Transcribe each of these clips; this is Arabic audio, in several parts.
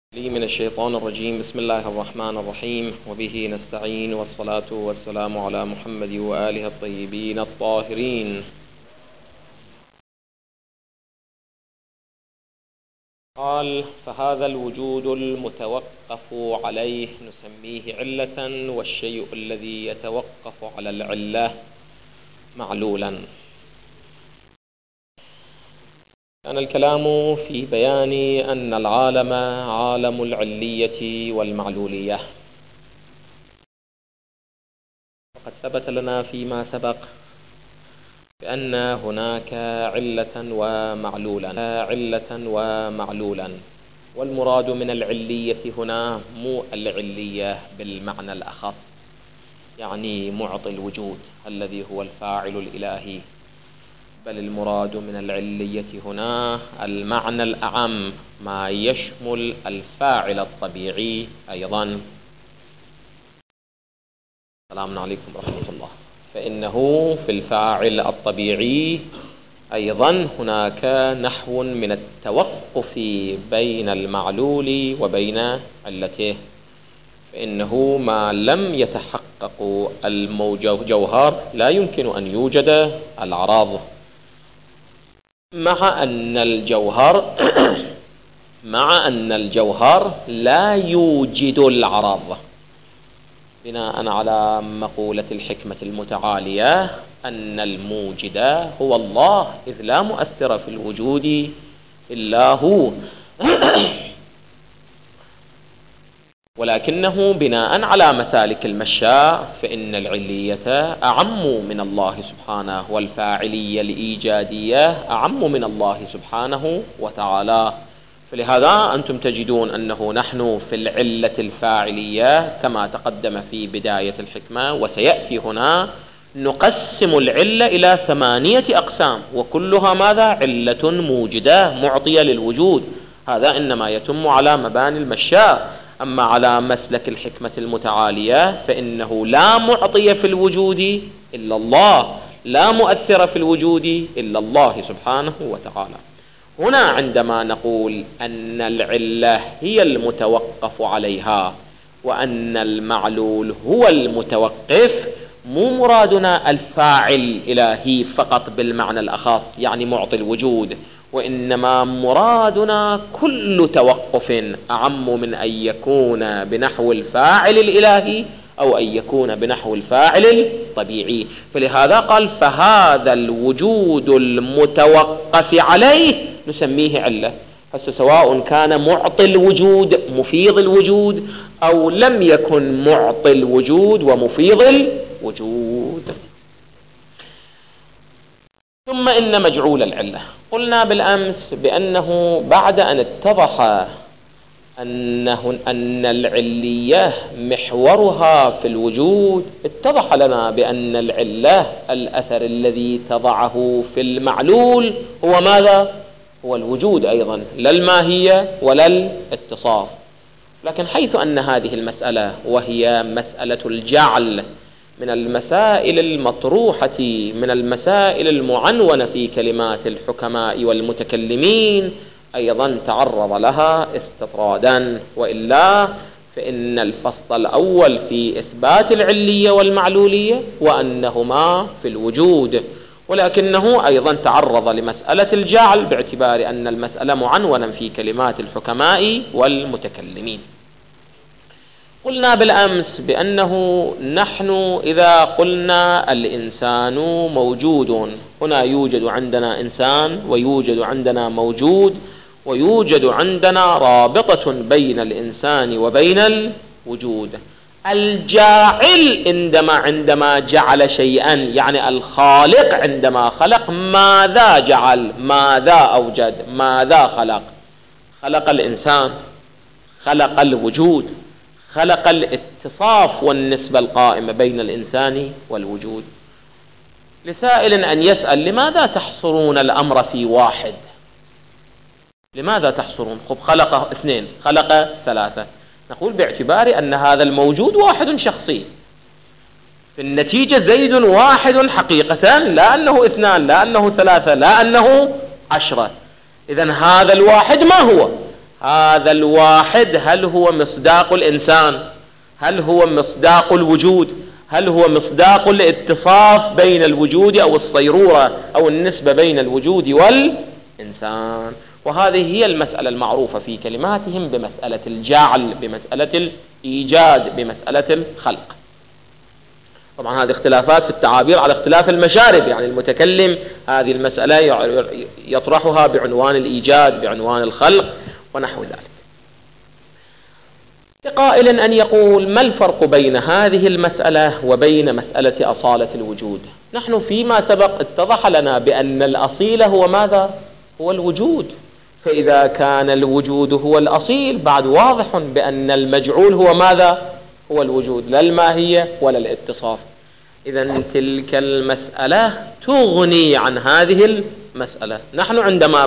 لي من الشيطان الرجيم. بسم الله الرحمن الرحيم، وبه نستعين، والصلاة والسلام على محمد وآله الطيبين الطاهرين. قال: فهذا الوجود المتوقف عليه نسميه علة، والشيء الذي يتوقف على العلة معلولا. كان الكلام في بيان أن العالم عالم العلية والمعلولية، وقد ثبت لنا فيما سبق بأن هناك علة ومعلولا، والمراد من العلية هنا مو العلية بالمعنى الأخص، يعني معطي الوجود الذي هو الفاعل الإلهي، بل المراد من العلية هنا المعنى الأعم، ما يشمل الفاعل الطبيعي أيضا. السلام عليكم ورحمة الله. فإنه في الفاعل الطبيعي أيضا هناك نحو من التوقف بين المعلول وبين علته، فإنه ما لم يتحقق الجوهر لا يمكن أن يوجد العرض، مع أن الجوهر لا يوجد العرض، بناء على مقولة الحكمة المتعالية أن الموجد هو الله، إذ لا مؤثر في الوجود إلا هو. ولكنه بناء على مسالك المشاء فإن العلية أعم من الله سبحانه، والفاعلية الإيجادية أعم من الله سبحانه وتعالى. فلهذا أنتم تجدون أنه نحن في العلة الفاعلية كما تقدم في بداية الحكمة، وسيأتي هنا نقسم العلة إلى 8 أقسام، وكلها ماذا؟ علة موجدة معطية للوجود. هذا إنما يتم على مباني المشاء. أما على مسلك الحكمة المتعالية فإنه لا معطي في الوجود إلا الله، لا مؤثر في الوجود إلا الله سبحانه وتعالى. هنا عندما نقول أن العلة هي المتوقف عليها وأن المعلول هو المتوقف، مو مرادنا الفاعل الإلهي فقط بالمعنى الأخص يعني معطي الوجود، وإنما مرادنا كل توقف أعم من أن يكون بنحو الفاعل الإلهي أو أن يكون بنحو الفاعل الطبيعي. فلهذا قال: فهذا الوجود المتوقف عليه نسميه علة. سواء كان معطي الوجود مفيض الوجود أو لم يكن معطي الوجود ومفيض الوجود. ثم إن مجعول العلة، قلنا بالأمس بأنه بعد أن اتضح أن العلية محورها في الوجود، اتضح لنا بأن العلة الأثر الذي تضعه في المعلول هو ماذا؟ هو الوجود أيضا، لا الماهية ولا الاتصاف. لكن حيث أن هذه المسألة وهي مسألة الجعل من المسائل المطروحة، من المسائل المعنونة في كلمات الحكماء والمتكلمين، أيضا تعرض لها استطرادا، وإلا فإن الفصل الأول في إثبات العلية والمعلولية وأنهما في الوجود، ولكنه أيضا تعرض لمسألة الجعل باعتبار أن المسألة معنونة في كلمات الحكماء والمتكلمين. قلنا بالأمس بأنه نحن إذا قلنا الإنسان موجود، هنا يوجد عندنا إنسان ويوجد عندنا موجود، ويوجد عندنا رابطة بين الإنسان وبين الوجود. الجاعل عندما جعل شيئا، يعني الخالق عندما خلق، ماذا جعل؟ ماذا أوجد؟ ماذا خلق؟ خلق الإنسان، خلق الوجود، خلق الاتصاف والنسبة القائمة بين الإنسان والوجود. لسائل أن يسأل: لماذا تحصرون الأمر في واحد؟ لماذا تحصرون؟ خلق 2، خلق 3. نقول باعتبار أن هذا الموجود واحد شخصي، في النتيجة زيد واحد حقيقة، لا أنه 2، لا أنه 3، لا أنه 10. إذن هذا الواحد ما هو؟ هذا الواحد هل هو مصداق الإنسان؟ هل هو مصداق الوجود؟ هل هو مصداق الاتصاف بين الوجود أو الصيرورة أو النسبة بين الوجود والإنسان؟ وهذه هي المسألة المعروفة في كلماتهم بمسألة الجعل، بمسألة الإيجاد، بمسألة الخلق. طبعا هذه اختلافات في التعابير على اختلاف المشارب، يعني المتكلم هذه المسألة يطرحها بعنوان الإيجاد، بعنوان الخلق ونحو ذلك. لقائل أن يقول: ما الفرق بين هذه المسألة وبين مسألة أصالة الوجود؟ نحن فيما سبق اتضح لنا بأن الأصيل هو ماذا؟ هو الوجود. فإذا كان الوجود هو الأصيل، بعد واضح بأن المجعول هو ماذا؟ هو الوجود، لا الماهية ولا الاتصاف. إذن تلك المسألة تغني عن هذه المسألة. نحن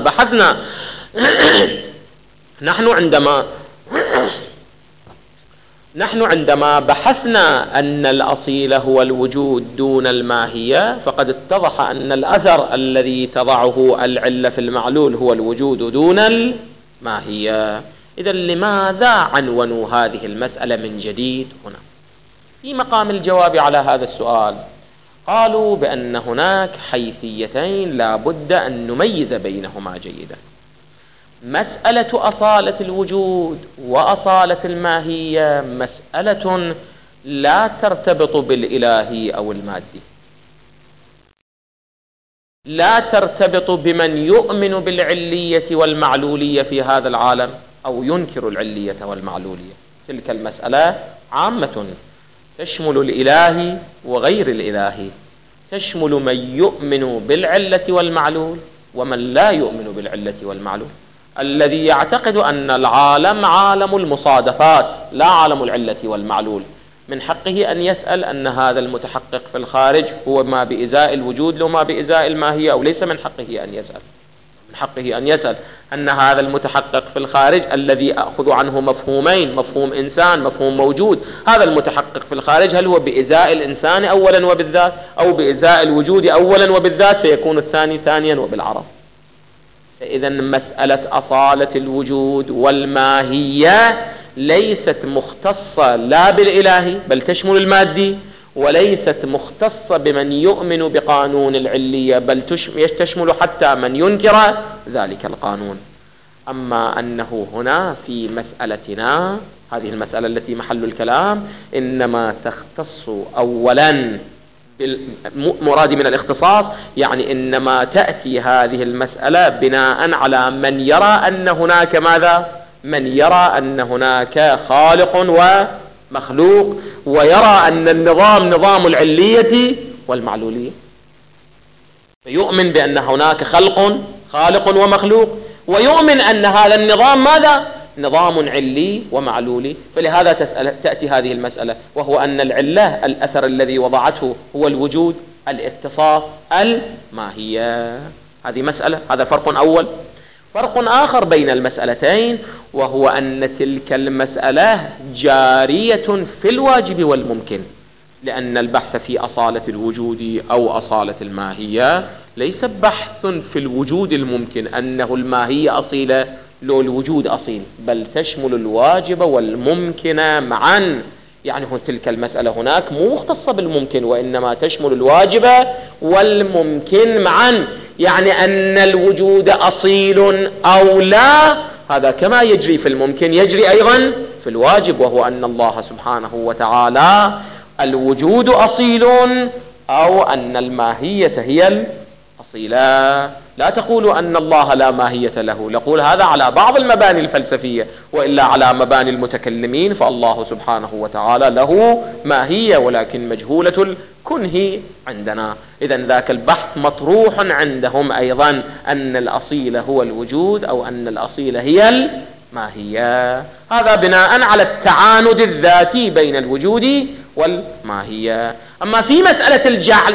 عندما بحثنا أن الأصيل هو الوجود دون الماهية، فقد اتضح أن الأثر الذي تضعه العلة في المعلول هو الوجود دون الماهية. إذن لماذا عنونوا هذه المسألة من جديد هنا؟ في مقام الجواب على هذا السؤال قالوا بأن هناك حيثيتين لا بد أن نميز بينهما جيدا. مسألة أصالة الوجود وأصالة الماهية مسألة لا ترتبط بالإلهي أو المادي، لا ترتبط بمن يؤمن بالعلية والمعلولية في هذا العالم أو ينكر العلية والمعلولية. تلك المسألة عامة، تشمل الإلهي وغير الإلهي، تشمل من يؤمن بالعلة والمعلول ومن لا يؤمن بالعلة والمعلول. الذي يعتقد أن العالم عالم المصادفات لا عالم العلة والمعلول، من حقه أن يسأل أن هذا المتحقق في الخارج هو ما بإزاء الوجود لو ما بإزاء الماهية، أو ليس من حقه أن يسأل. من حقه أن يسأل أن هذا المتحقق في الخارج الذي أخذ عنه مفهومين، مفهوم إنسان، مفهوم موجود، هذا المتحقق في الخارج هل هو بإزاء الإنسان أولا وبالذات أو بإزاء الوجود أولا وبالذات، فيكون الثاني ثانيا وبالعرض. إذا مسألة أصالة الوجود والماهية ليست مختصة لا بالإلهي بل تشمل المادي، وليست مختصة بمن يؤمن بقانون العلية بل تشمل حتى من ينكر ذلك القانون. أما أنه هنا في مسألتنا هذه المسألة التي محل الكلام إنما تختص أولا مرادي من الاختصاص، يعني إنما تأتي هذه المسألة بناء على من يرى أن هناك ماذا؟ من يرى أن هناك خالق ومخلوق، ويرى أن النظام نظام العلية والمعلولية، فيؤمن بأن هناك خالق ومخلوق، ويؤمن أن هذا النظام ماذا؟ نظام علي ومعلولي. فلهذا تأتي هذه المسألة، وهو أن العلة الأثر الذي وضعته هو الوجود، الاتصاف، الماهية. هذه مسألة، هذا فرق أول. فرق آخر بين المسألتين وهو أن تلك المسألة جارية في الواجب والممكن، لأن البحث في أصالة الوجود أو أصالة الماهية ليس بحث في الوجود الممكن أنه الماهية أصيلة لو الوجود أصيل، بل تشمل الواجب والممكن معا. يعني تلك المسألة هناك مو مختصة بالممكن، وإنما تشمل الواجب والممكن معا، يعني أن الوجود أصيل أو لا، هذا كما يجري في الممكن يجري أيضا في الواجب، وهو أن الله سبحانه وتعالى الوجود أصيل أو أن الماهية هي الأصيلة. لا تقولوا أن الله لا ماهية له، نقول هذا على بعض المباني الفلسفية، وإلا على مباني المتكلمين فالله سبحانه وتعالى له ماهية ولكن مجهولة الكنه عندنا. إذن ذاك البحث مطروح عندهم أيضا، أن الأصيل هو الوجود أو أن الأصيل هي الماهية. هذا بناء على التعاند الذاتي بين الوجود والماهية. أما في مسألة الجعل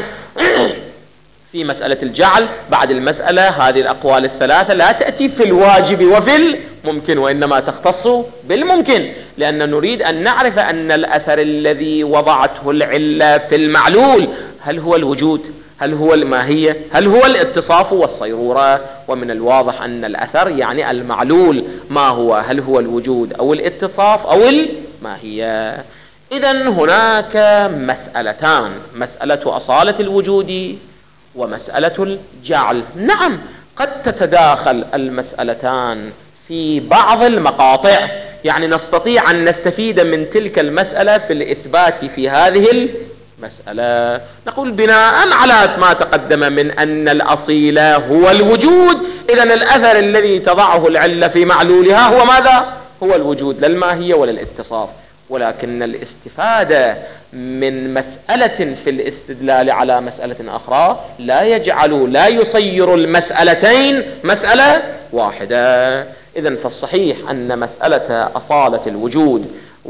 في مسألة الجعل بعد المسألة هذه الأقوال الثلاثة لا تأتي في الواجب وفي الممكن، وإنما تختص بالممكن، لأن نريد أن نعرف أن الأثر الذي وضعته العلة في المعلول هل هو الوجود هل هو الماهية؟ هل هو الاتصاف والصيرورة؟ ومن الواضح أن الأثر يعني المعلول. ما هو؟ هل هو الوجود أو الاتصاف أو الماهية؟ إذن هناك مسألتان: مسألة أصالة الوجود ومسألة الجعل. نعم، قد تتداخل المسألتان في بعض المقاطع، يعني نستطيع أن نستفيد من تلك المسألة في الإثبات في هذه المسألة. نقول بناء على ما تقدم من أن الأصيل هو الوجود، إذن الأثر الذي تضعه العلة في معلولها هو ماذا؟ هو الوجود، لا الماهية ولا الاتصاف. ولكن الاستفادة من مسألة في الاستدلال على مسألة أخرى لا يصير المسألتين مسألة واحدة. إذن فالصحيح أن مسألة أصالة الوجود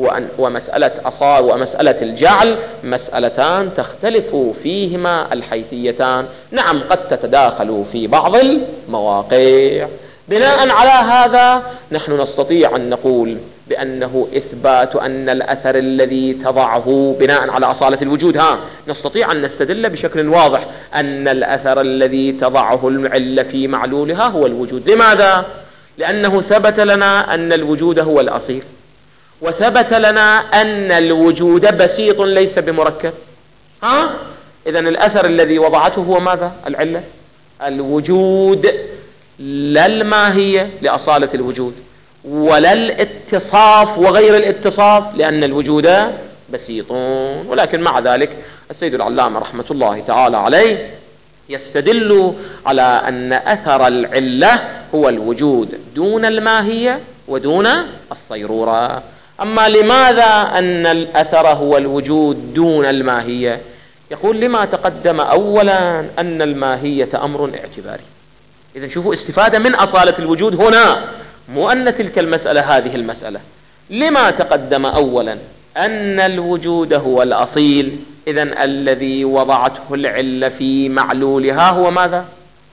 ومسألة الجعل مسألتان تختلف فيهما الحيثيتان. نعم، قد تتداخل في بعض المواقع. بناء على هذا نحن نستطيع أن نقول بأنه إثبات أن الأثر الذي تضعه بناء على أصالة الوجود نستطيع أن نستدل بشكل واضح أن الأثر الذي تضعه العلة في معلولها هو الوجود. لماذا؟ لأنه ثبت لنا أن الوجود هو الأصيل، وثبت لنا أن الوجود بسيط ليس بمركب. إذن الأثر الذي وضعته هو ماذا؟ العلة، الوجود، لا الماهية لأصالة الوجود، ولا الاتصاف وغير الاتصاف لأن الوجود بسيط. ولكن مع ذلك السيد العلامة رحمة الله تعالى عليه يستدل على أن أثر العلة هو الوجود دون الماهية ودون الصيرورة. أما لماذا أن الأثر هو الوجود دون الماهية؟ يقول لما تقدم أولا أن الماهية أمر اعتباري. إذن شوفوا استفادة من أصالة الوجود هنا، مو أن تلك المسألة هذه المسألة. لما تقدم أولا أن الوجود هو الأصيل، إذن الذي وضعته العلة في معلولها هو ماذا؟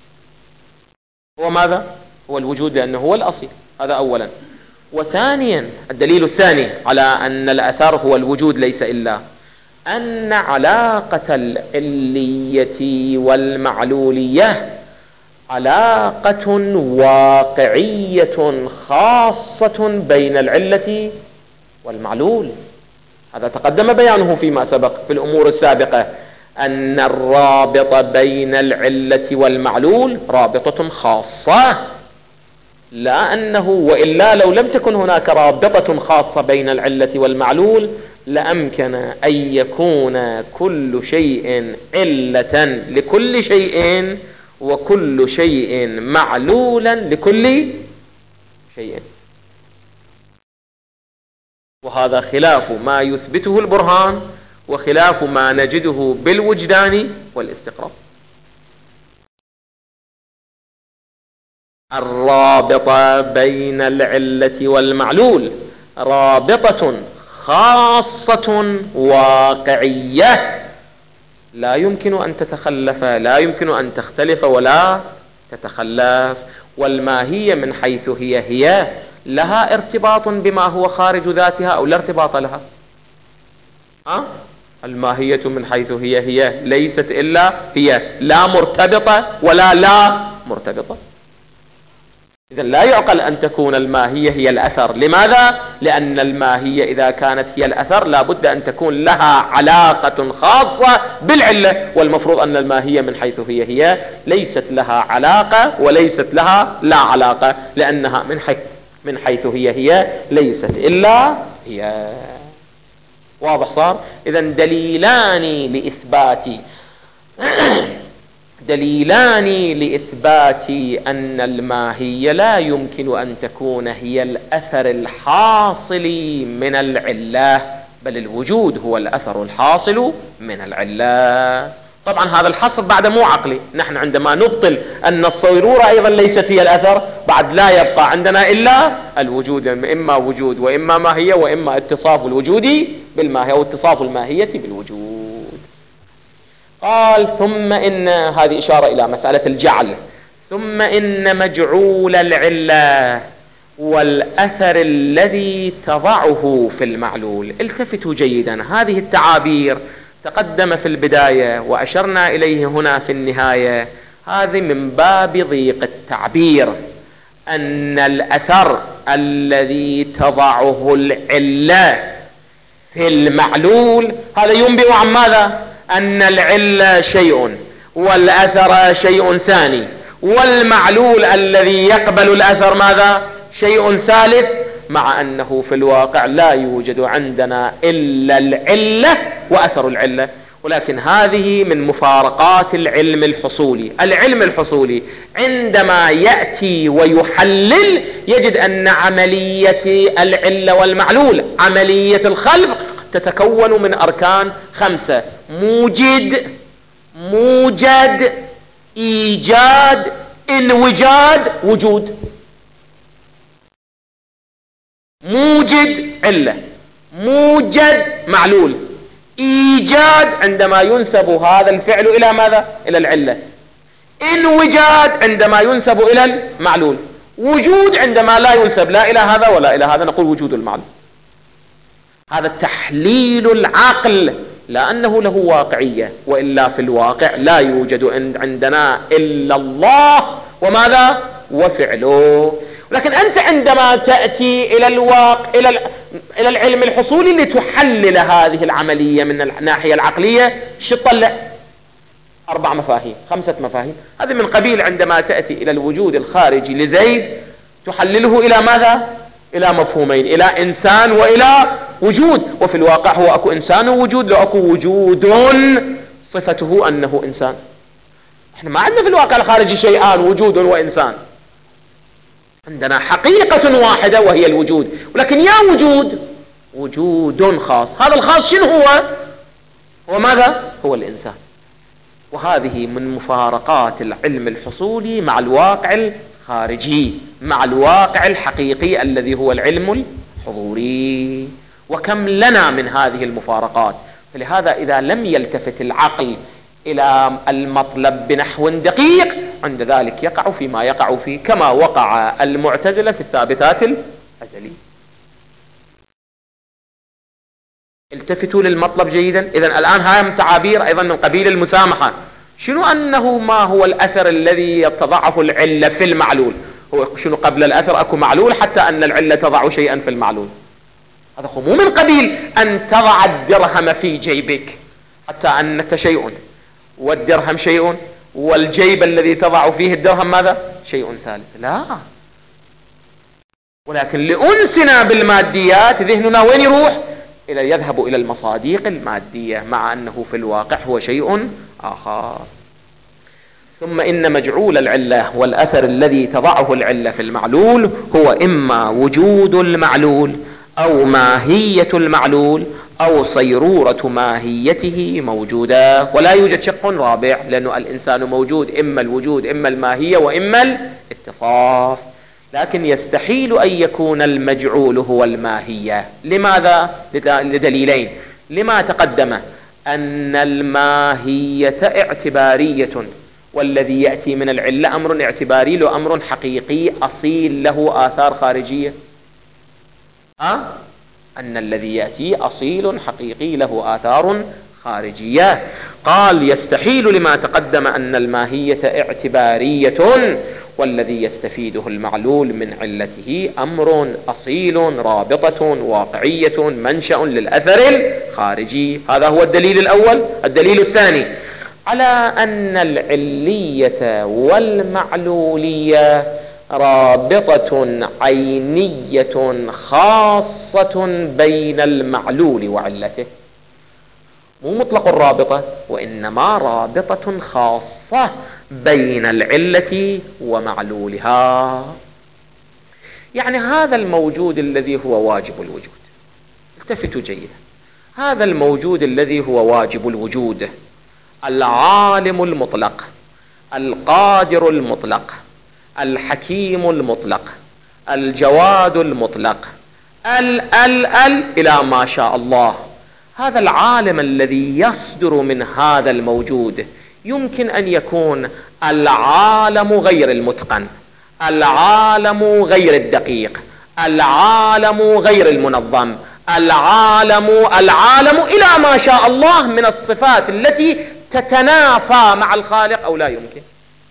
هو الوجود، لأنه هو الأصيل. هذا أولا. وثانيا الدليل الثاني على أن الأثر هو الوجود ليس إلا أن علاقة العلية والمعلولية علاقة واقعية خاصة بين العلة والمعلول. هذا تقدم بيانه فيما سبق في الأمور السابقة، أن الرابط بين العلة والمعلول رابطة خاصة، لا أنه وإلا لو لم تكن هناك رابطة خاصة بين العلة والمعلول لأمكن أن يكون كل شيء علة لكل شيء وكل شيء معلولا لكل شيء، وهذا خلاف ما يثبته البرهان وخلاف ما نجده بالوجدان والاستقراء. الرابطة بين العلة والمعلول رابطة خاصة واقعية لا يمكن أن تتخلف، لا يمكن أن تختلف ولا تتخلف. والماهية من حيث هي لها ارتباط بما هو خارج ذاتها أو لا ارتباط لها. الماهية من حيث هي ليست إلا هي، لا مرتبطة ولا لا مرتبطة. إذن لا يعقل أن تكون الماهية هي الأثر. لماذا؟ لأن الماهية إذا كانت هي الأثر لابد أن تكون لها علاقة خاصة بالعلة، والمفروض أن الماهية من حيث هي ليست لها علاقة وليست لها لا علاقة، لأنها من حيث هي ليست إلا هي. واضح صار؟ إذن دليلان لإثبات أن الماهية لا يمكن أن تكون هي الأثر الحاصل من العلة، بل الوجود هو الأثر الحاصل من العلة. طبعا هذا الحصر بعد مو عقلي. نحن عندما نبطل أن الصيرورة أيضا ليست هي الأثر بعد لا يبقى عندنا إلا الوجود، إما وجود وإما ماهية وإما اتصاف الوجود بالماهية أو اتصاف الماهية بالوجود. قال ثم إن، هذه إشارة إلى مسألة الجعل، ثم إن مجعول العلة والأثر الذي تضعه في المعلول. التفتوا جيدا، هذه التعابير تقدم في البداية وأشرنا إليه هنا في النهاية، هذه من باب ضيق التعبير، أن الأثر الذي تضعه العلة في المعلول هذا ينبئ عن ماذا؟ أن العلة شيء والأثر شيء ثاني، والمعلول الذي يقبل الأثر ماذا؟ شيء ثالث، مع أنه في الواقع لا يوجد عندنا إلا العلة وأثر العلة. ولكن هذه من مفارقات العلم الحصولي. العلم الحصولي عندما يأتي ويحلل يجد أن عملية العلة والمعلول، عملية الخلق، تتكون من أركان 5: موجد، إيجاد، انوجاد، وجود. موجد علة، موجد معلول، إيجاد عندما ينسب هذا الفعل إلى ماذا؟ إلى العلة، انوجاد عندما ينسب إلى المعلول، وجود عندما لا ينسب لا إلى هذا ولا إلى هذا، نقول وجود المعلول. هذا تحليل العقل، لا أنه له واقعية، وإلا في الواقع لا يوجد عندنا إلا الله وماذا؟ وفعله. لكن أنت عندما تأتي إلى العلم الحصولي لتحلل هذه العملية من الناحية العقلية، شو تطلع؟ 4 مفاهيم 5 مفاهيم. هذه من قبيل عندما تأتي إلى الوجود الخارجي لزيد تحلله إلى ماذا؟ إلى مفهومين: إلى إنسان وإلى وجود. وفي الواقع هو أكو إنسان ووجود، لو أكو وجود صفته أنه إنسان. احنا ما عندنا في الواقع الخارجي شيئان، وجود وإنسان، عندنا حقيقة واحدة وهي الوجود. ولكن يا وجود خاص، هذا الخاص شنو هو؟ هو ماذا؟ هو الإنسان. وهذه من مفارقات العلم الحصولي مع الواقع الخارجي، مع الواقع الحقيقي الذي هو العلم الحضوري. وكم لنا من هذه المفارقات. فلهذا إذا لم يلتفت العقل إلى المطلب بنحو دقيق، عند ذلك يقع فيما يقع فيه، كما وقع المعتزلة في الثابتات الأزلية. التفتوا للمطلب جيدا. إذن الآن هاي تعابير أيضا من قبيل المسامحة. شنو أنه ما هو الأثر الذي يتضعه العلة في المعلول؟ هو شنو قبل الأثر أكو معلول حتى أن العلة تضع شيئا في المعلول؟ هذا مو من قبيل أن تضع الدرهم في جيبك حتى أنك شيء، والدرهم شيء، والجيب الذي تضع فيه الدرهم ماذا؟ شيء ثالث. لا. ولكن لأنسنا بالماديات ذهننا وين يروح؟ يذهب إلى المصادق المادية، مع أنه في الواقع هو شيء آخر. ثم إن مجعول العلة والأثر الذي تضعه العلة في المعلول هو إما وجود المعلول أو ماهية المعلول أو صيرورة ماهيته موجودة. ولا يوجد شق رابع، لأنه الإنسان موجود، إما الوجود إما الماهية وإما الاتصاف. لكن يستحيل أن يكون المجعول هو الماهية. لماذا؟ لدليلين. لما تقدم أن الماهية اعتبارية، والذي يأتي من العلة أمر اعتباري له أمر حقيقي أصيل له آثار خارجية. أن الذي يأتي أصيل حقيقي له آثار خارجية. قال يستحيل لما تقدم أن الماهية اعتبارية، والذي يستفيده المعلول من علته أمر أصيل رابطة واقعية منشأ للأثر الخارجي. هذا هو الدليل الأول. الدليل الثاني على أن العلية والمعلولية رابطة عينية خاصة بين المعلول وعلته، مو مطلق الرابطة، وإنما رابطة خاصة بين العلة ومعلولها. يعني هذا الموجود الذي هو واجب الوجود، التفتوا جيدا، هذا الموجود الذي هو واجب الوجود، العالم المطلق، القادر المطلق، الحكيم المطلق، الجواد المطلق، إلى ما شاء الله. هذا العالم الذي يصدر من هذا الموجود يمكن أن يكون العالم غير المتقن، العالم غير الدقيق، العالم غير المنظم، العالم إلى ما شاء الله من الصفات التي تتنافى مع الخالق أو لا يمكن.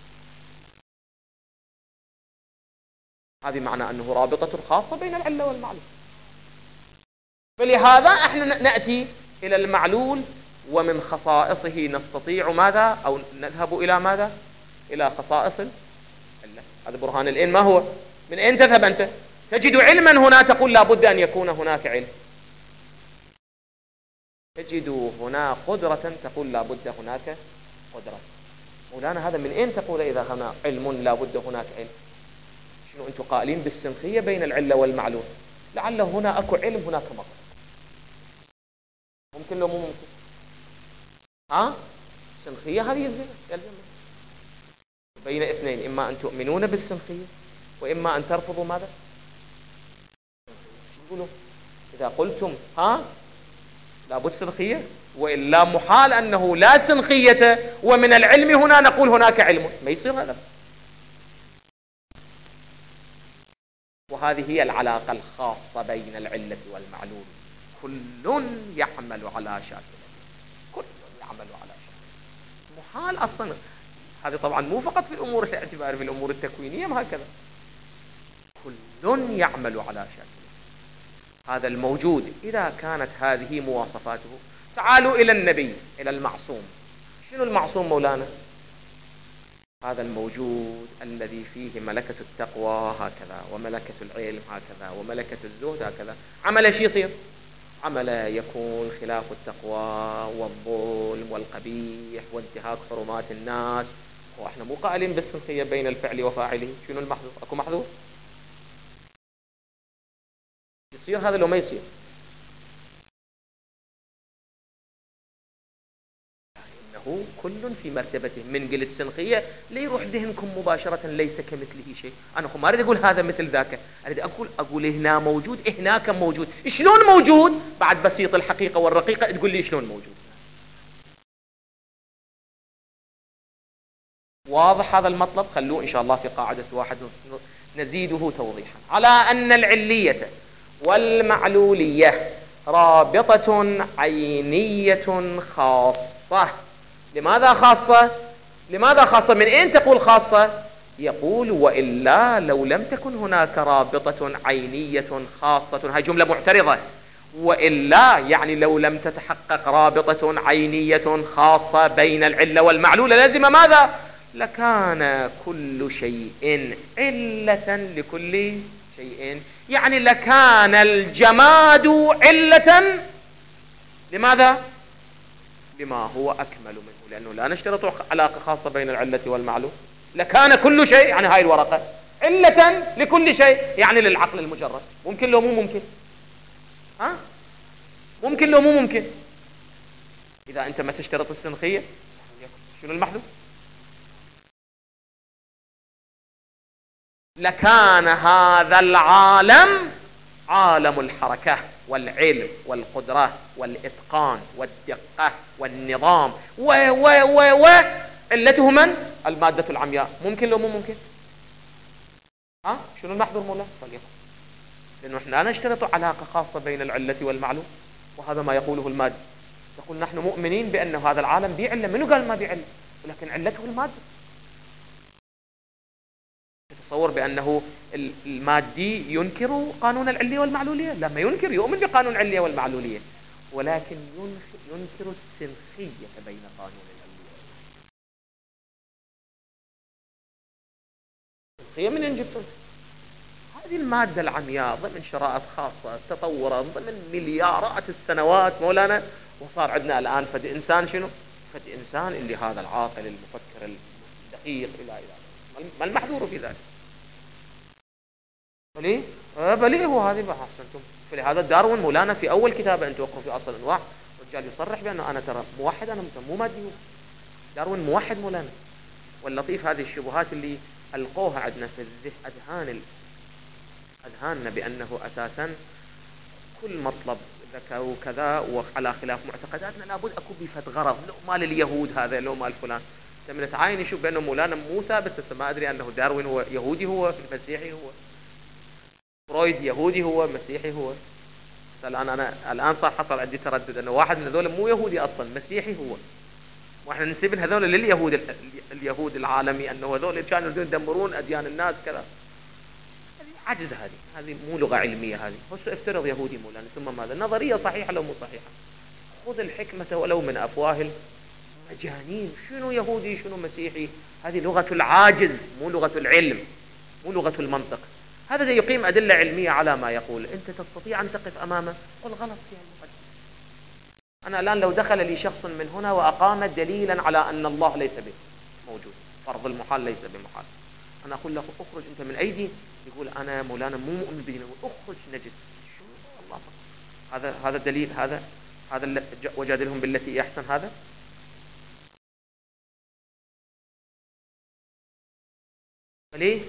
هذه معنى أنه رابطة خاصة بين العلة والمعلول. فلهذا احنا نأتي إلى المعلول ومن خصائصه نستطيع ماذا؟ أو نذهب إلى ماذا؟ إلى خصائص العلة. هذا برهان الإن. ما هو؟ من أين تذهب أنت؟ تجد علما هنا تقول لا بد أن يكون هناك علم. تجد هنا قدرة تقول لا بد هناك قدرة. مولانا هذا من أين تقول إذا هنا علم لا بد هناك علم؟ شنو أنتم قائلين بالسنخية بين العلة والمعلول؟ لعل هنا أكو علم هناك مقصد. ممكن لو مو ممكن؟ السنخية هذه يلزم بين اثنين، إما أن تؤمنون بالسنخية وإما أن ترفضوا ماذا؟ تقولوا إذا قلتم لابد سنخية، وإلا محال أنه لا سنخية ومن العلم هنا نقول هناك علم. ما يصير هذا. وهذه هي العلاقة الخاصة بين العلة والمعلول. كل يعمل على شاكلته. كل يعمل على شاكلته. محال أصلا. هذا طبعا مو فقط في الأمور الاعتبارية، في الأمور التكوينية ما هكذا. كل يعمل على شاكلته. هذا الموجود إذا كانت هذه مواصفاته. تعالوا إلى النبي، إلى المعصوم. شنو المعصوم مولانا؟ هذا الموجود الذي فيه ملكة التقوى هكذا، وملكة العلم هكذا، وملكة الزهد هكذا. عمل شيء يصير، عمل يكون خلاف التقوى والظلم والقبيح وانتهاك حرمات الناس. واحنا مو قائلين بالسنخية بين الفعل وفاعله. شنو المحذور؟ اكو محذور؟ يصير هذا لو ما يصير. إنه كل في مرتبته. من قلت سنخية ليروح ذهنكم مباشرة ليس كمثله شيء. أنا ما أريد أقول هذا مثل ذاك، أريد أقول هنا موجود هناك موجود. شلون موجود؟ بعد بسيط الحقيقة والرقيقة تقول لي شلون موجود. واضح هذا المطلب؟ خلوه إن شاء الله في قاعدة واحد نزيده توضيحا على أن العلية والمعلولية رابطة عينية خاصة. لماذا خاصة؟ لماذا خاصة؟ من أين تقول خاصة؟ يقول وإلا لو لم تكن هناك رابطة عينية خاصة. هاي جملة معترضة. وإلا يعني لو لم تتحقق رابطة عينية خاصة بين العلة والمعلولة لازم ماذا؟ لكان كل شيء علة لكل شيء. يعني لكان الجماد علة لماذا؟ لما هو أكمل منه، لأنه لا نشترط علاقة خاصة بين العلة والمعلول. لكان كل شيء يعني هاي الورقة علة لكل شيء، يعني للعقل المجرد. ممكن لو مو ممكن؟ ممكن لو مو ممكن؟ إذا أنت ما تشترط السنخية شنو المحذور؟ لكان هذا العالم عالم الحركة والعلم والقدرة والإتقان والدقة والنظام علته من؟ المادة العمياء. ممكن لو مو ممكن؟ شنو المحذور مولا؟ فليكن. لأنه احنا لا نشترط علاقة خاصة بين العلة والمعلوم، وهذا ما يقوله المادة. يقول نحن مؤمنين بأن هذا العالم بعلة. منو قال ما بعلة؟ ولكن علته المادة. تتصور بأنه المادي ينكر قانون العلية والمعلولية؟ لا، ما ينكر، يؤمن بقانون العلية والمعلولية، ولكن ينكر السنخية بين قانون العلية والمعلولية. السنخية من انجبتم؟ هذه المادة العمياء ضمن شرائط خاصة تطورت ضمن مليارات السنوات مولانا، وصار عندنا الآن فد إنسان. شنو فد إنسان؟ اللي هذا العاقل المفكر الدقيق إلى ما المحذور في ذلك؟ بلي هو هذه أحسنتم. فلهذا داروين مولانا في أول كتابه أنت وقروا في أصل الأنواع الرجال يصرح بأنه أنا ترى موحد، أنا مو مادي. داروين موحد مولانا. واللطيف هذه الشبهات اللي ألقوها عندنا في أذهاننا بأنه أساسا كل مطلب ذكروا كذا وعلى خلاف معتقداتنا لابد أكو بفت غرض. لو مال اليهود هذا، لو مال فلان. من تعاين يشوف بأنه مولانا مو ثابت. ما أدري أنه داروين هو يهودي، هو مسيحي، هو فرويد يهودي، هو مسيحي، هو الآن صار حصل عندي تردد أنه واحد من هذول مو يهودي أصلا، مسيحي هو، واحنا نسيب هذول لليهود، اليهود العالمي، أنه هذول كانوا يريدون يدمرون أديان الناس كذا. هذه عجز، هذه مو لغة علمية. هذه هسه افترض يهودي مولانا، ثم ماذا؟ نظرية صحيحة لو مو صحيحة؟ خذ الحكمة ولو من أفواه المجانين. شنو يهودي شنو مسيحي؟ هذه لغة العاجز، مو لغة العلم، مو لغة المنطق. هذا يقيم أدلة علمية على ما يقول. أنت تستطيع أن تقف أمامه قل غلط في المقدمة. أنا الآن لو دخل لي شخص من هنا وأقام دليلا على أن الله ليس به موجود، فرض المحال ليس بمحال، أنا أقول له أخرج أنت من أيدي، يقول أنا مولانا مو مؤمن بدين، أخرج نجس. شو الله؟ هذا الدليل، هذا وجادلهم بالتي هي أحسن. هذا ليه؟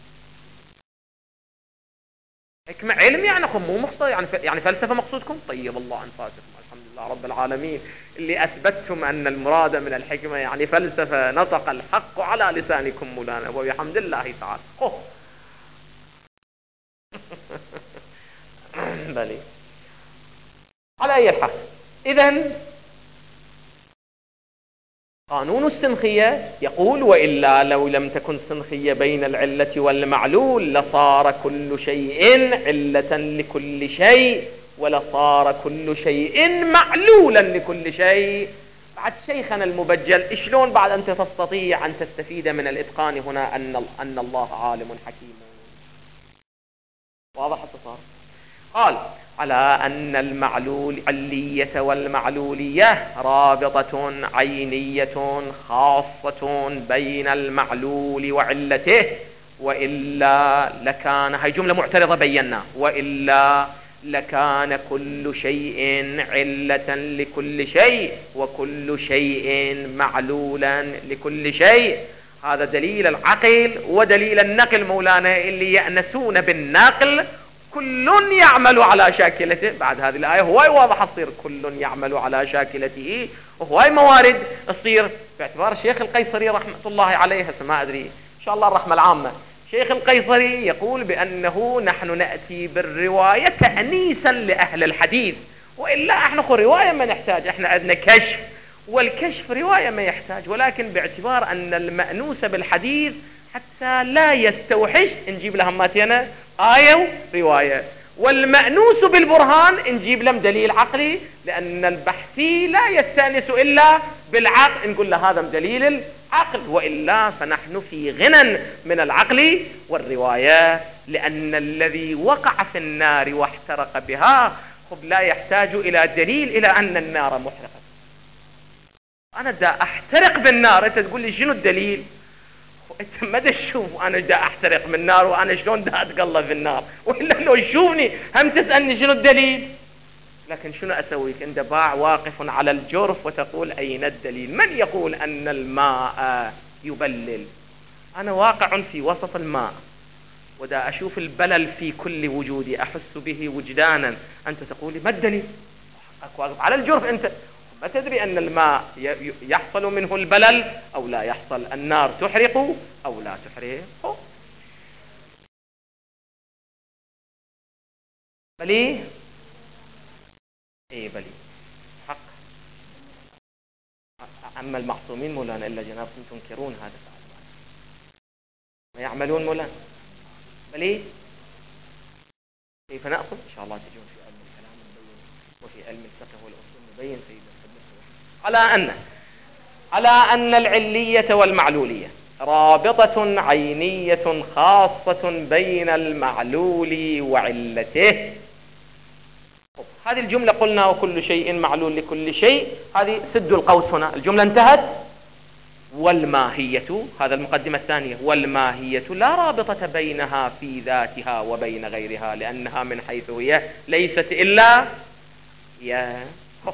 حكمة علم يعني مو مخطئ يعني فلسفة مقصودكم؟ طيب الله أنفاسكم، الحمد لله رب العالمين اللي أثبتتم أن المراد من الحكمة يعني فلسفة، نطق الحق على لسانكم مولانا وبحمد الله تعالى. بلي على أي حال، إذن قانون السنخية يقول وإلا لو لم تكن سنخية بين العلة والمعلول لصار كل شيء علة لكل شيء ولصار كل شيء معلولا لكل شيء. بعد شيخنا المبجل، شلون بعد أنت تستطيع أن تستفيد من الإتقان هنا أن الله عالم حكيم؟ واضح التصار؟ قال على أن العلية والمعلولية رابطة عينية خاصة بين المعلول وعلته، وإلا لكان، هاي جملة معترضة بينا، وإلا لكان كل شيء علة لكل شيء وكل شيء معلولا لكل شيء. هذا دليل العقل ودليل النقل مولانا، اللي يأنسون بالنقل كل يعمل على شاكلته. بعد هذه الآية هواي واضح تصير كل يعمل على شاكلته، وهواي موارد تصير باعتبار الشيخ القيصري رحمة الله عليه. ما أدري إن شاء الله الرحمة العامة، شيخ القيصري يقول بأنه نحن نأتي بالرواية تأنيسا لأهل الحديث، وإلا احنا رواية ما نحتاج، احنا عندنا كشف، والكشف رواية ما يحتاج، ولكن باعتبار أن المأنوس بالحديث حتى لا يستوحش نجيب لها ماتينا آية ورواية، والمأنوس بالبرهان نجيب لهم دليل عقلي، لأن البحثي لا يستأنس إلا بالعقل، نقول له هذا دليل العقل، وإلا فنحن في غنى من العقل والرواية، لأن الذي وقع في النار واحترق بها لا يحتاج إلى دليل إلى أن النار محرقة. أنا دا أحترق بالنار، أنت تقول لي شنو الدليل؟ انت ما تشوف انا دا احترق من النار وانا شلون دا اتقلب في النار، وإلا لو تشوفني هم تسألني شنو الدليل. لكن شنو اسوي؟ انت باع واقف على الجرف وتقول اين الدليل؟ من يقول ان الماء يبلل؟ انا واقع في وسط الماء ودا اشوف البلل في كل وجودي، احس به وجدانا، انت تقول لي ما الدليل؟ حقك واقف على الجرف، انت ما تدري أن الماء يحصل منه البلل أو لا يحصل، النار تحرق أو لا تحرق. بلي إيه بلي حق. أما المعصومين مولانا إلا جنابكم تنكرون هذا ما يعملون مولانا. بلي كيف نأخذ؟ إن شاء الله تجون في علم الكلام نبين، وفي علم الفقه والأصول نبين سيدنا على أن العلية والمعلولية رابطة عينية خاصة بين المعلول وعلته. هذه الجملة قلنا وكل شيء معلول لكل شيء، هذه سد القوس هنا، الجملة انتهت. والماهية، هذا المقدمة الثانية، والماهية لا رابطة بينها في ذاتها وبين غيرها، لأنها من حيث هي ليست إلا يا.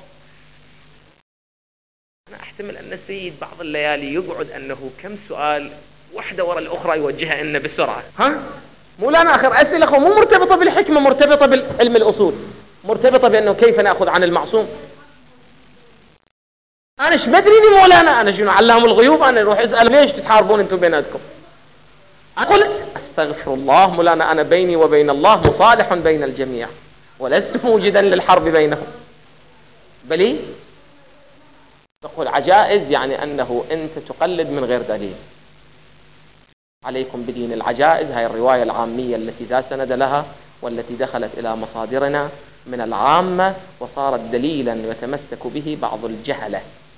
أنا أحتمل أن السيد بعض الليالي يقعد أنه كم سؤال واحدة وراء الأخرى يوجهها إنه بسرعة. مولانا آخر أسئلة مو مرتبطة بالحكمة، مرتبطة بالعلم الأصول، مرتبطة بأنه كيف نأخذ عن المعصوم. أنا إيش مدريني مولانا؟ أنا شنو علام الغيوب؟ أنا أروح أسأل ليش تتحاربون أنتم بيناتكم؟ أقول أستغفر الله مولانا، أنا بيني وبين الله مصالح بين الجميع، ولست موجدا للحرب بينهم. بل تقول عجائز يعني أنه أنت تقلد من غير دليل. عليكم بدين العجائز، هاي الرواية العامية التي لا سند لها والتي دخلت إلى مصادرنا من العامة وصارت دليلا يتمسك به بعض الجهلة.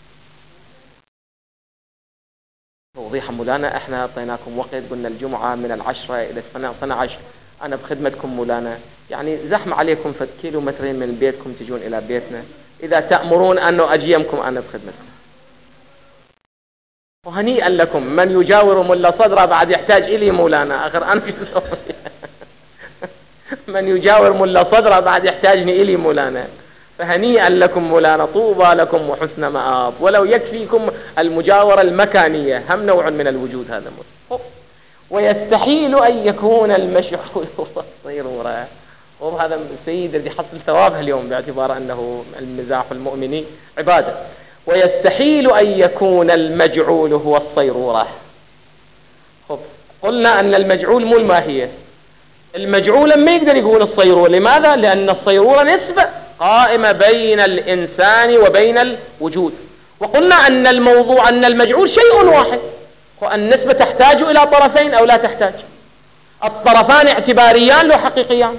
توضيحا مولانا، احنا اعطيناكم وقت، قلنا الجمعة من 10 إلى 12، أنا بخدمتكم مولانا، يعني زحمة عليكم في كيلومترين من بيتكم تجون إلى بيتنا، إذا تأمرون أنه أجيمكم أنا بخدمتكم. وهنيئا لكم من يجاور ملا صدره بعد يحتاج إلي مولانا، آخر أنا من يجاور ملا صدره بعد يحتاجني إلي مولانا، فهنيئا لكم مولانا، طوبى لكم وحسن مآب. ولو يكفيكم المجاورة المكانية، هم نوع من الوجود هذا. ويستحيل أن يكون المشغول صيرورة. وهذا السيد الذي حصل ثوابه اليوم باعتبار أنه المزاح المؤمن عبادة. ويستحيل أن يكون المجعول هو الصيرورة. قلنا أن المجعول مو الماهية، المجعول ما يقدر يقول الصيرورة. لماذا؟ لأن الصيرورة نسبة قائمة بين الإنسان وبين الوجود. وقلنا أن الموضوع أن المجعول شيء واحد، والنسبة تحتاج إلى طرفين أو لا تحتاج. الطرفان اعتباريان لو حقيقيان،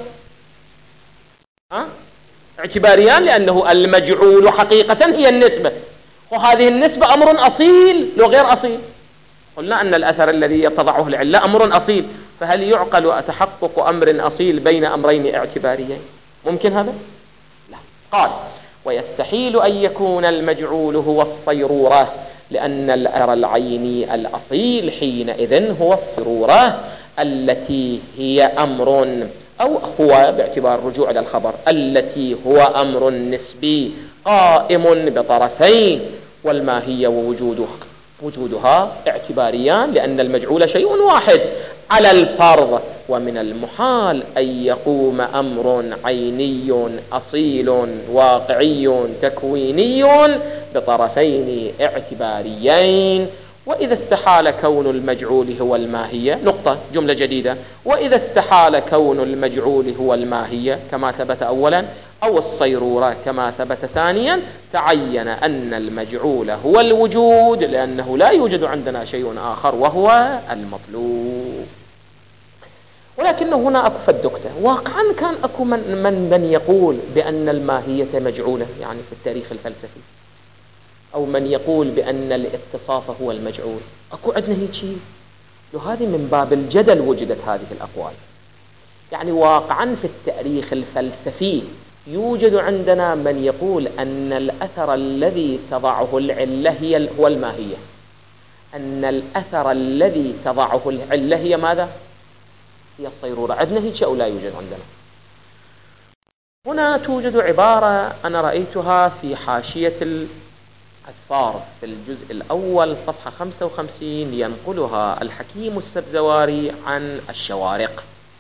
اعتباريان، لأنه المجعول حقيقة هي النسبة، وهذه النسبة أمر أصيل لو غير أصيل. قلنا أن الأثر الذي يتضعه العلة أمر أصيل، فهل يعقل تحقق أمر أصيل بين أمرين اعتباريين؟ ممكن هذا؟ لا. قال ويستحيل أن يكون المجعول هو الصيرورة، لأن الأثر العيني الأصيل حينئذ هو الصيرورة التي هي أمر، أو هو باعتبار الرجوع إلى الخبر، التي هو أمر نسبي قائم بطرفين، والماهية ووجودها اعتباريان، لأن المجعول شيء واحد على الفرض. ومن المحال أن يقوم أمر عيني أصيل واقعي تكويني بطرفين اعتباريين. وإذا استحال كون المجعول هو الماهية، نقطة، جملة جديدة، وإذا استحال كون المجعول هو الماهية كما ثبت أولا، أو الصيرورة كما ثبت ثانيا، تعين أن المجعول هو الوجود، لأنه لا يوجد عندنا شيء آخر وهو المطلوب. ولكن هنا أكو فالدكتة، واقعا كان أكو من يقول بأن الماهية مجعولة، يعني في التاريخ الفلسفي، أو من يقول بأن الاتصاف هو المجعول. أكو عندنا هيك شيء، وهذه من باب الجدل وجدت هذه الأقوال. يعني واقعا في التاريخ الفلسفي يوجد عندنا من يقول أن الأثر الذي تضعه العلة هو الماهية، أن الأثر الذي تضعه العلة هي ماذا؟ هي الصيرورة. عندنا هيك أو لا يوجد عندنا؟ هنا توجد عبارة أنا رأيتها في حاشية الأسفار في الجزء الأول صفحة 55، ينقلها الحكيم السبزواري عن الشوارق.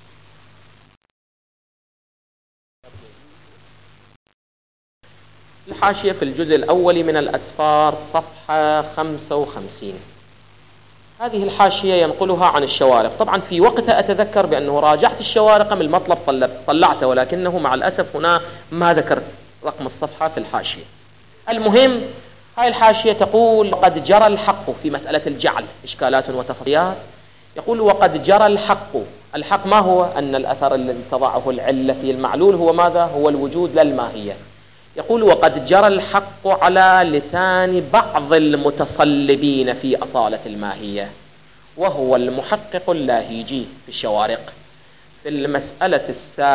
الحاشية في الجزء الأول من الأسفار صفحة 55، هذه الحاشية ينقلها عن الشوارق. طبعا في وقتها أتذكر بأنه راجعت الشوارق من المطلب طلعته، ولكنه مع الأسف هنا ما ذكرت رقم الصفحة في الحاشية. المهم هاي الحاشية تقول قد جرى الحق في مسألة الجعل، إشكالات وتفصيلات. يقول وقد جرى الحق ما هو؟ أن الأثر الذي تضعه العلة في المعلول هو ماذا؟ هو الوجود لا الماهية. يقول وقد جرى الحق على لسان بعض المتصلبين في أصالة الماهية، وهو المحقق اللاهيجي في الشوارق في المسألة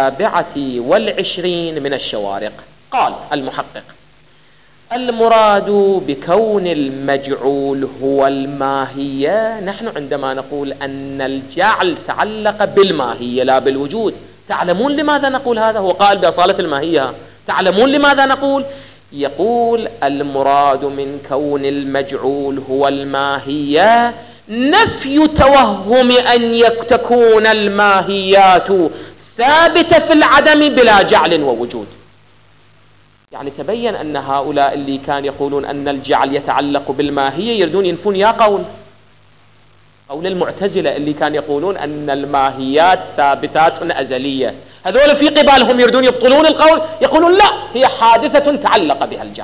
27 من الشوارق. قال المحقق المراد بكون المجعول هو الماهية، نحن عندما نقول أن الجعل تعلق بالماهية لا بالوجود. تعلمون لماذا نقول هذا؟ هو قائل بأصالة الماهية. تعلمون لماذا نقول؟ يقول المراد من كون المجعول هو الماهية نفي توهم أن تكون الماهيات ثابتة في العدم بلا جعل ووجود. يعني تبين أن هؤلاء اللي كان يقولون أن الجعل يتعلق بالماهية يريدون ينفون يا قول المعتزلة اللي كان يقولون أن الماهيات ثابتات أزلية، هذول في قبالهم يريدون يبطلون القول، يقولون لا، هي حادثة تعلق بها الجعل.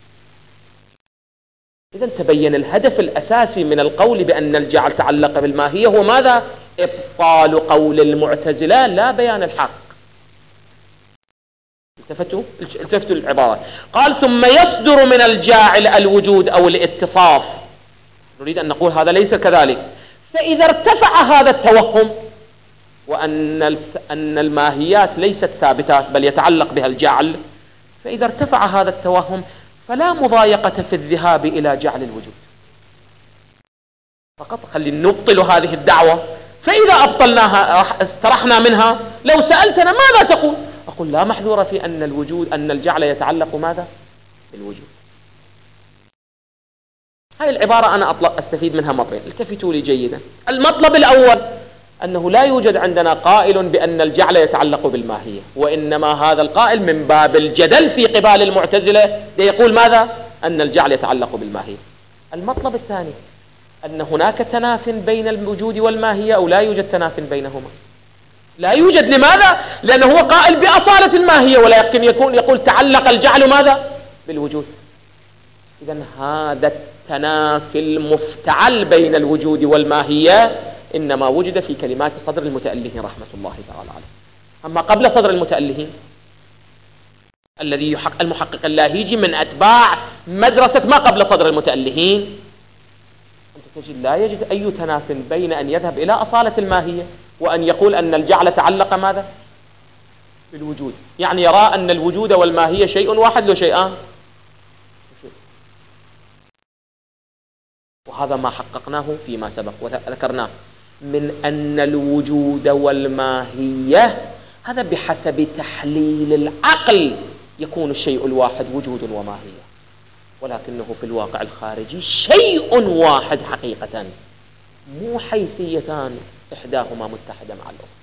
إذا تبين الهدف الأساسي من القول بأن الجعل تعلق بالماهية هو ماذا؟ إبطال قول المعتزلة لا بيان الحق. التفتوا العبارة. قال ثم يصدر من الجاعل الوجود أو الاتصاف. نريد أن نقول هذا ليس كذلك. فإذا ارتفع هذا التوهم وأن الماهيات ليست ثابتات بل يتعلق بها الجعل، فإذا ارتفع هذا التوهم فلا مضايقة في الذهاب إلى جعل الوجود، فقط خلينا نبطل هذه الدعوة. فإذا أبطلناها استرحنا منها. لو سألتنا ماذا تقول؟ أقول لا محذور في أن الجعل يتعلق ماذا؟ بالوجود. هاي العبارة أنا أستفيد منها مطلب. التفتوا لي جيدا. المطلب الأول أنه لا يوجد عندنا قائل بأن الجعل يتعلق بالماهية، وإنما هذا القائل من باب الجدل في قبال المعتزلة يقول ماذا؟ أن الجعل يتعلق بالماهية. المطلب الثاني أن هناك تناف بين الوجود والماهية أو لا يوجد تناف بينهما؟ لا يوجد. لماذا؟ لأنه هو قائل بأصالة الماهية، ولكن يقول تعلق الجعل ماذا؟ بالوجود. إذن هذا التنافي المفتعل بين الوجود والماهية إنما وجد في كلمات صدر المتألهين رحمة الله تعالى عليه. أما قبل صدر المتألهين الذي المحقق اللاهيجي من أتباع مدرسة ما قبل صدر المتألهين، أنت تجد لا يجد أي تناف بين أن يذهب إلى أصالة الماهية وأن يقول أن الجعل تعلق ماذا؟ بالوجود. يعني يرى أن الوجود والماهية شيء واحد لو شيئان. وهذا ما حققناه فيما سبق وذكرناه من أن الوجود والماهية هذا بحسب تحليل العقل يكون الشيء الواحد وجود وماهية، ولكنه في الواقع الخارجي شيء واحد حقيقة، مو حيثيتان إحداهما متحدة مع الأخرى.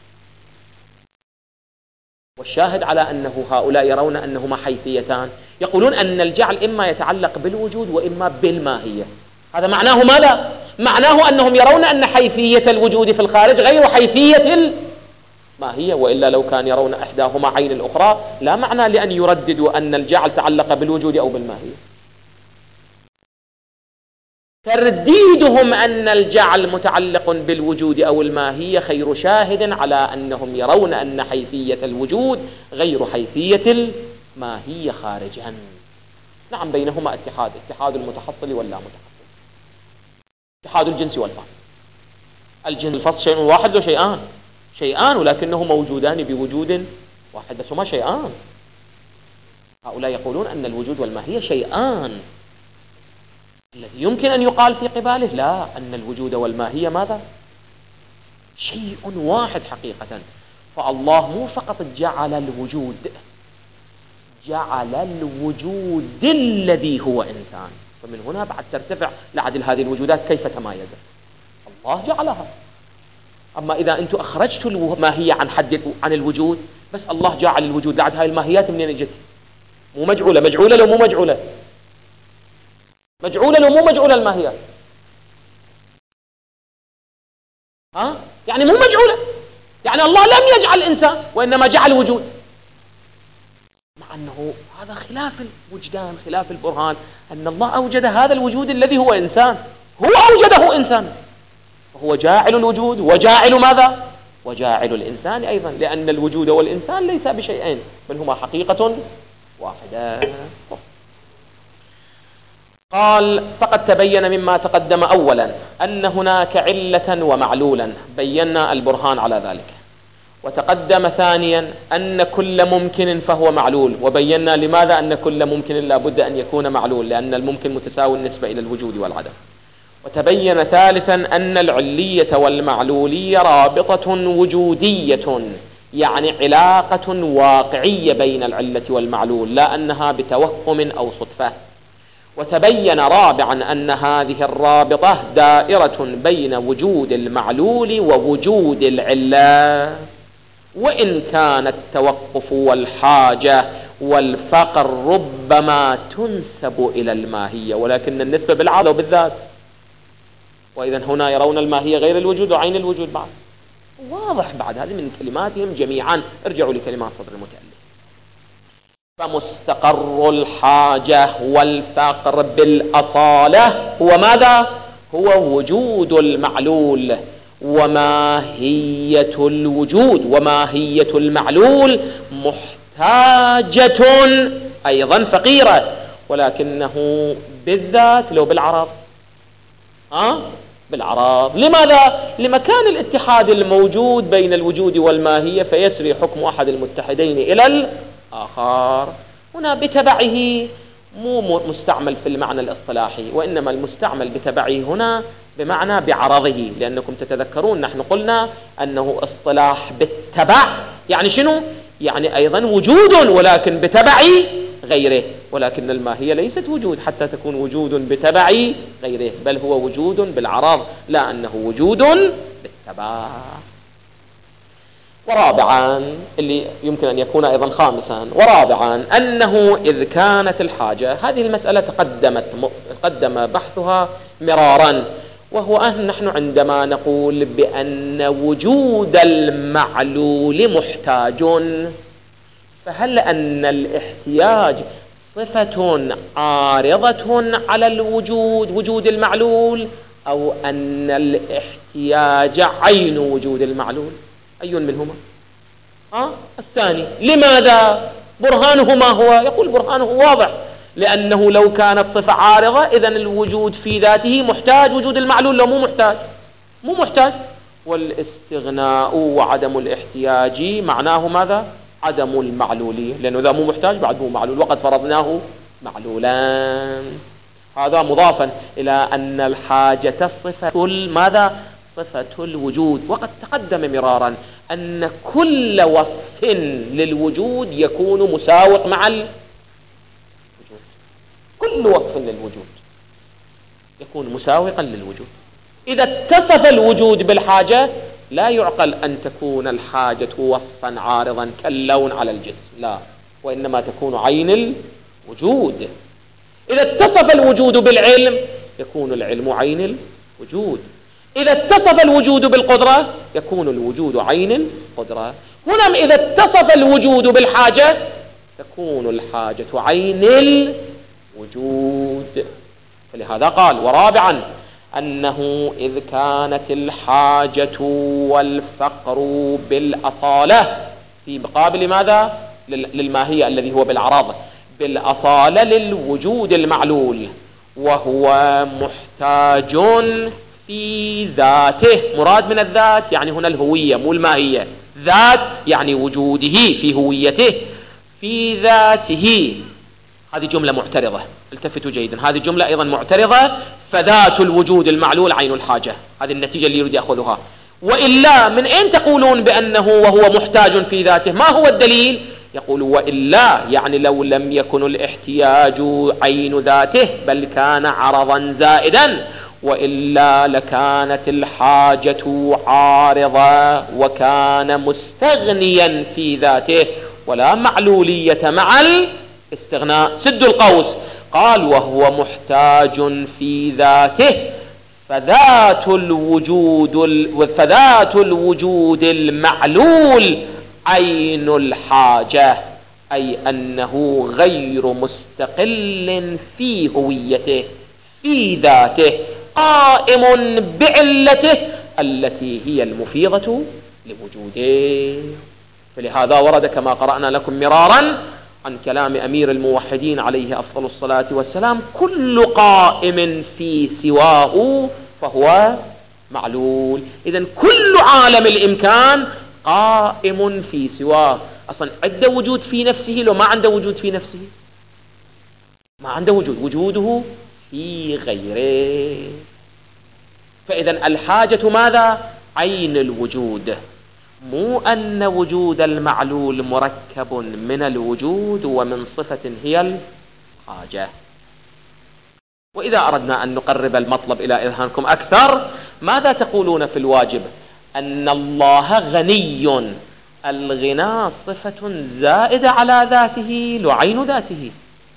والشاهد على أنه هؤلاء يرون أنهما حيثيتان، يقولون أن الجعل إما يتعلق بالوجود وإما بالماهية. هذا معناه ماذا؟ معناه أنهم يرون أن حيثية الوجود في الخارج غير حيثية الماهية، وإلا لو كان يرون إحداهما عين الأخرى لا معنى لأن يرددوا أن الجعل تعلق بالوجود أو بالماهية. ترديدهم أن الجعل متعلق بالوجود أو الماهية خير شاهد على أنهم يرون أن حيثية الوجود غير حيثية الماهية خارجا. نعم بينهما اتحاد المتحصل واللا متحصل، اتحاد الجنس والفصل. الجنس والفصل شيء واحد وشيئان ولكنه موجودان بوجود واحد، بس هما شيئان. هؤلاء يقولون أن الوجود والماهية شيئان. الذي يمكن أن يقال في قباله لا، أن الوجود والماهية ماذا؟ شيء واحد حقيقة. فالله مو فقط جعل الوجود، جعل الوجود الذي هو إنسان. فمن هنا بعد ترتفع لعدل هذه الوجودات كيف تمايزت. الله جعلها. أما إذا أنتم أخرجتوا الماهية عن الوجود، بس الله جعل الوجود، بعد هاي الماهيات منين اجت؟ مو مجعولة. مجعولة لو مو مجعولة؟ مجعولة لو مو مجعولة الماهيات؟ يعني مو مجعولة. يعني الله لم يجعل إنسان وإنما جعل وجود، مع أنه هذا خلاف الوجدان، خلاف البرهان، أن الله أوجد هذا الوجود الذي هو إنسان، هو أوجده إنسان، فهو جاعل الوجود وجاعل ماذا؟ وجاعل الإنسان أيضا، لأن الوجود والإنسان ليس بشيئين بل هما حقيقة واحدة. قال فقد تبين مما تقدم أولا أن هناك علة ومعلولا، بينا البرهان على ذلك. وتقدم ثانيا أن كل ممكن فهو معلول، وبينا لماذا أن كل ممكن لا بد أن يكون معلول، لأن الممكن متساوي النسبة إلى الوجود والعدم. وتبين ثالثا أن العلية والمعلولية رابطة وجودية، يعني علاقة واقعية بين العلة والمعلول، لا أنها بتوهم أو صدفة. وتبين رابعا أن هذه الرابطة دائرة بين وجود المعلول ووجود العلة، وإن كان التوقف والحاجة والفقر ربما تنسب إلى الماهية، ولكن النسبة بالعادة وبالذات. وإذا هنا يرون الماهية غير الوجود وعين الوجود بعد. واضح بعد هذه من كلماتهم جميعا. ارجعوا لكلمات صدر المتألف. فمستقر الحاجة والفقر بالأصالة هو ماذا؟ هو وجود المعلول وماهية الوجود. وماهية المعلول محتاجة أيضا فقيرة، ولكنه بالذات لو بالعرض بالعرض. لماذا؟ لمكان الاتحاد الموجود بين الوجود والماهية، فيسري حكم أحد المتحدين إلى الآخر. هنا بتبعه مو مستعمل في المعنى الاصطلاحي، وإنما المستعمل بتبعه هنا بمعنى بعرضه، لأنكم تتذكرون نحن قلنا أنه اصطلاح بالتبع يعني شنو؟ يعني أيضا وجود ولكن بتبع غيره، ولكن الماهية ليست وجود حتى تكون وجود بتبع غيره، بل هو وجود بالعرض، لا أنه وجود بالتبع. ورابعا اللي يمكن أن يكون أيضا خامسا، ورابعا أنه إذ كانت الحاجة، هذه المسألة تقدم بحثها مرارا، وهو أن نحن عندما نقول بأن وجود المعلول محتاج، فهل أن الاحتياج صفة عارضة على الوجود، وجود المعلول، أو أن الاحتياج عين وجود المعلول؟ أي منهما؟ الثاني. لماذا؟ برهانه ما هو؟ يقول برهانه واضح، لأنه لو كانت صفة عارضة إذن الوجود في ذاته محتاج، وجود المعلول لو مو محتاج. والاستغناء وعدم الاحتياج معناه ماذا؟ عدم المعلولية، لأنه إذا مو محتاج بعد مو معلول، وقد فرضناه معلولان. هذا مضافا إلى أن الحاجة صفة ماذا؟ صفة الوجود. وقد تقدم مرارا أن كل وصف للوجود يكون مساوق مع الوجود. كل وصف للوجود يكون مساوقا للوجود. إذا اتصف الوجود بالحاجة لا يعقل أن تكون الحاجة وصفا عارضا كاللون على الجسم، لا، وإنما تكون عين الوجود. إذا اتصف الوجود بالعلم يكون العلم عين الوجود. إذا اتصف الوجود بالقدرة يكون الوجود عين القدرة. هنا إذا اتصف الوجود بالحاجة تكون الحاجة عين الوجود. فلهذا قال ورابعا أنه إذ كانت الحاجة والفقر بالأصالة في مقابل ماذا؟ للماهية الذي هو بالعرض، بالأصالة للوجود المعلول، وهو محتاج في ذاته. مراد من الذات يعني هنا الهوية مو الماهية، ذات يعني وجوده في هويته، في ذاته. هذه جملة معترضة، التفتوا جيدا، هذه جملة أيضا معترضة. فذات الوجود المعلول عين الحاجة، هذه النتيجة اللي يريد يأخذها. وإلا من أين تقولون بأنه وهو محتاج في ذاته؟ ما هو الدليل؟ يقول وإلا يعني لو لم يكن الاحتياج عين ذاته بل كان عرضا زائدا، وإلا لكانت الحاجة عارضة وكان مستغنيا في ذاته ولا معلولية مع الاستغناء. سد القوس قال وهو محتاج في ذاته، فذات الوجود المعلول عين الحاجة، أي أنه غير مستقل في هويته في ذاته، قائم بعلته التي هي المفيضة لوجوده. فلهذا ورد كما قرأنا لكم مرارا عن كلام أمير الموحدين عليه أفضل الصلاة والسلام: كل قائم في سواه فهو معلول. إذن كل عالم الإمكان قائم في سواه. أصلا عنده وجود في نفسه، لو ما عنده وجود في نفسه ما عنده وجود، وجوده في غيره. فإذن الحاجة ماذا؟ عين الوجود، مو أن وجود المعلول مركب من الوجود ومن صفة هي الحاجة. وإذا أردنا أن نقرب المطلب إلى إذهانكم أكثر، ماذا تقولون في الواجب؟ أن الله غني، الغنى صفة زائدة على ذاته لعين ذاته،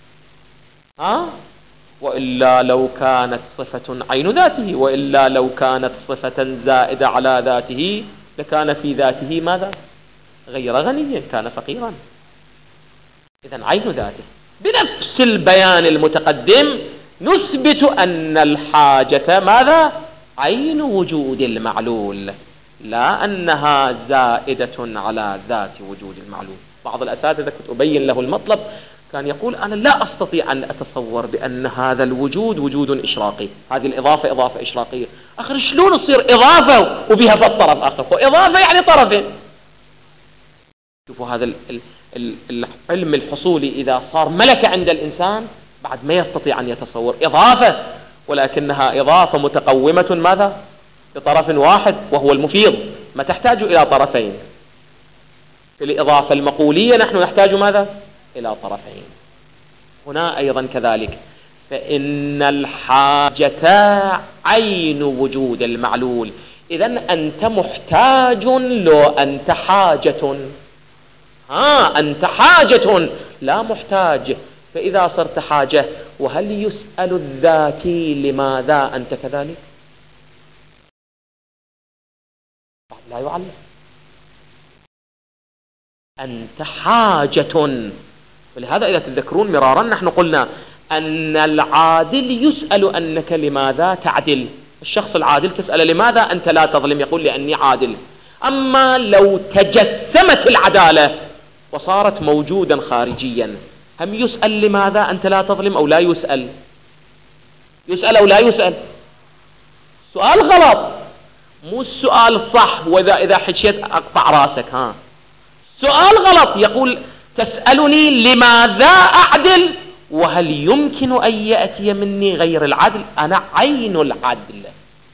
وإلا لو كانت صفة عين ذاته، وإلا لو كانت صفة زائدة على ذاته لكان في ذاته ماذا؟ غير غني، كان فقيرا. إذن عين ذاته. بنفس البيان المتقدم نثبت أن الحاجة ماذا؟ عين وجود المعلول، لا أنها زائدة على ذات وجود المعلول. بعض الأساتذة كنت أبين له المطلب كان يقول أنا لا أستطيع أن أتصور بأن هذا الوجود وجود إشراقي، هذه الإضافة إضافة إشراقية. آخر شلون تصير إضافة وبها في الطرف آخر؟ وإضافة يعني طرفين. شوفوا هذا العلم الحصولي إذا صار ملكة عند الإنسان بعد ما يستطيع أن يتصور إضافة، ولكنها إضافة متقومة ماذا؟ بطرف واحد وهو المفيض، ما تحتاج إلى طرفين. في الإضافة المقولية نحن نحتاج ماذا؟ إلى طرفين. هنا أيضا كذلك، فإن الحاجة عين وجود المعلول. إذن أنت محتاج لو أنت حاجة، أنت حاجة لا محتاج. فإذا صرت حاجة، وهل يسأل الذاتي لماذا أنت كذلك؟ لا يعلم. أنت حاجة. ولهذا إذا تذكرون مرارا نحن قلنا أن العادل يسأل أنك لماذا تعدل. الشخص العادل تسأل لماذا أنت لا تظلم، يقول لأني عادل. أما لو تجسمت العدالة وصارت موجودا خارجيا، هم يسأل لماذا أنت لا تظلم أو لا يسأل؟ يسأل أو لا يسأل؟ سؤال غلط، مو السؤال الصح. وإذا حشيت أقطع راسك. سؤال غلط. يقول تسألني لماذا أعدل، وهل يمكن أن يأتي مني غير العدل؟ أنا عين العدل،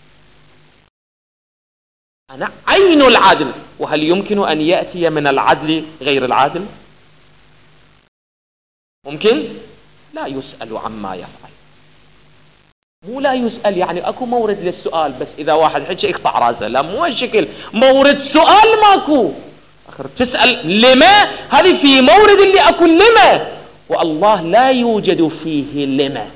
أنا عين العدل، وهل يمكن أن يأتي من العدل غير العدل؟ ممكن؟ لا يسأل عما يفعل. مو لا يسأل يعني أكو مورد للسؤال، بس إذا واحد حكي اقطع راسه، لا مو هالشكل. مورد سؤال ماكو. آخر تسأل لما، هذه في مورد اللي أكو لما، والله لا يوجد فيه لما.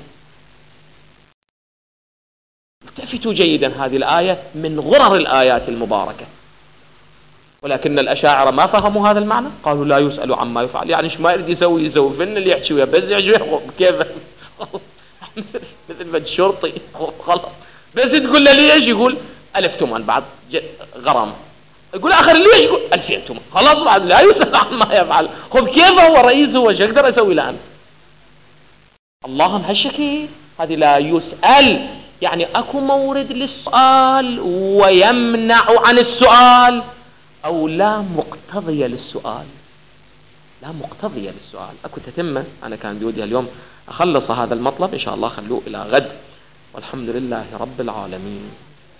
التفتوا جيدا، هذه الآية من غرر الآيات المباركة. ولكن الأشاعرة ما فهموا هذا المعنى، قالوا لا يسأل عما يفعل، يعني ايش ما يريد يسوي فن اللي يحكي وياه، بس يحكي كيف مثل بد شرطي خلاص. بس تقول له ليش، يقول 1000 تومان بعد غرامة. يقول آخر ليش، يقول 2000 تومان. خلاص بعد لا يسأل عما يفعل. خب كيف هو رئيس، هو شو اقدر اسوي الآن؟ اللهم هالشكل. هذه لا يسأل يعني أكو مورد للسؤال ويمنع عن السؤال، أو لا مقتضية للسؤال. لا مقتضية للسؤال. أكو تتمة. أنا كان بودي اليوم أخلص هذا المطلب، إن شاء الله خلوه إلى غد، والحمد لله رب العالمين.